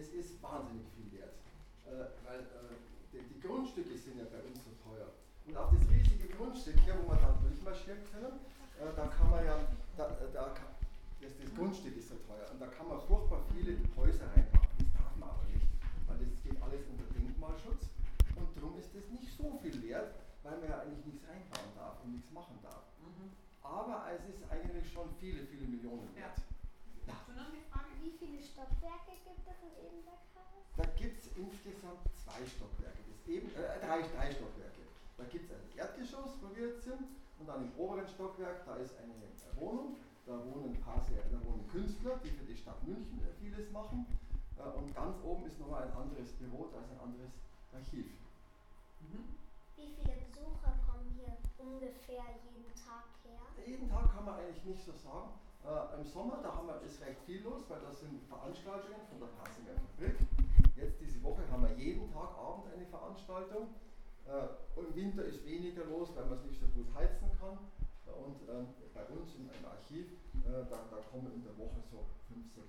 das ist wahnsinnig viel wert, weil die Grundstücke sind ja bei uns so teuer. Und auf das riesige Grundstück hier, wo wir da durchmarschieren können, da kann man ja, das Grundstück ist so teuer und da kann man furchtbar viele Häuser reinbauen. Das darf man aber nicht, weil das geht alles unter Denkmalschutz und darum ist das nicht so viel wert, weil man ja eigentlich nichts reinbauen darf und nichts machen darf. Aber es ist eigentlich schon viele, viele Millionen wert. Ja. Hast du noch eine Frage? Wie viele Stockwerke gibt es in Ebenberghaus? Da gibt es insgesamt 2 Stockwerke, drei Stockwerke. Da gibt es ein Erdgeschoss, wo wir jetzt sind, und dann im oberen Stockwerk, da ist eine Wohnung, da wohnen Künstler, die für die Stadt München vieles machen. Und ganz oben ist nochmal ein anderes Büro, da ist ein anderes Archiv. Wie viele Besucher kommen hier ungefähr jeden Tag her? Jeden Tag kann man eigentlich nicht so sagen. Im Sommer, da ist recht viel los, weil da sind Veranstaltungen von der Pasinger Fabrik. Jetzt diese Woche haben wir jeden Tag Abend eine Veranstaltung. Im Winter ist weniger los, weil man es nicht so gut heizen kann. Und bei uns im Archiv, da kommen in der Woche so 5, 6